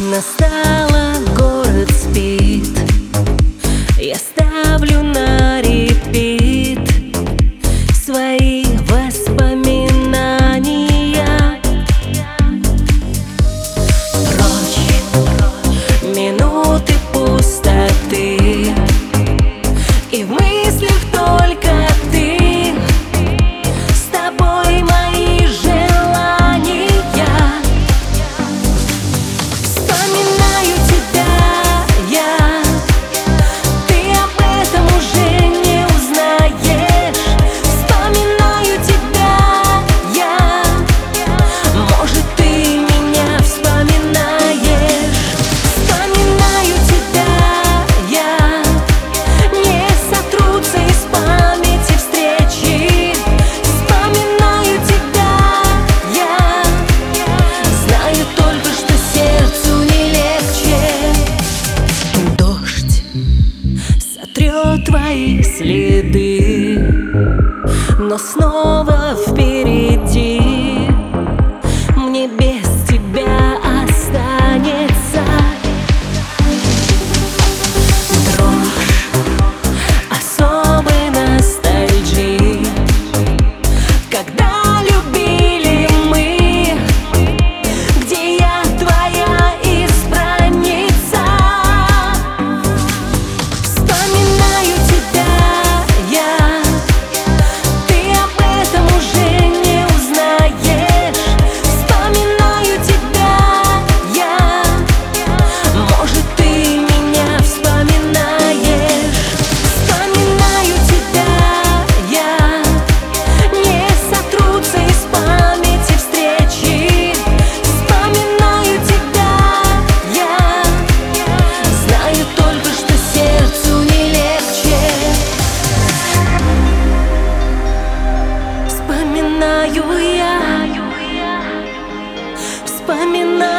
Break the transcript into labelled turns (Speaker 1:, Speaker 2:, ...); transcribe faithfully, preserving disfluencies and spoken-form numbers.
Speaker 1: Настала, город спит, я ставлю на репит свои воспоминания. Прочь минуты пустоты, и в мыслях только ты, с тобой мои желания. Вспоминаю тебя я, ты об этом уже не узнаешь. Вспоминаю тебя я, может, ты меня вспоминаешь. Вспоминаю тебя я, не сотрутся из памяти встречи. Вспоминаю тебя я, знаю только, что сердцу не легче. Дождь сотрет твои следы, но снова впереди мне без тебя останется дрожь особой ностальгии, когда любили мы, где я твоя избранница. Вспоминаю тебя я, ты об этом уже не узнаешь. Вспоминаю тебя я, может, ты меня вспоминаешь. Вспоминаю тебя я, не сотрутся из памяти встречи. Вспоминаю тебя я, знаю только, что сердцу не легче. Вспоминаю я, вспоминаю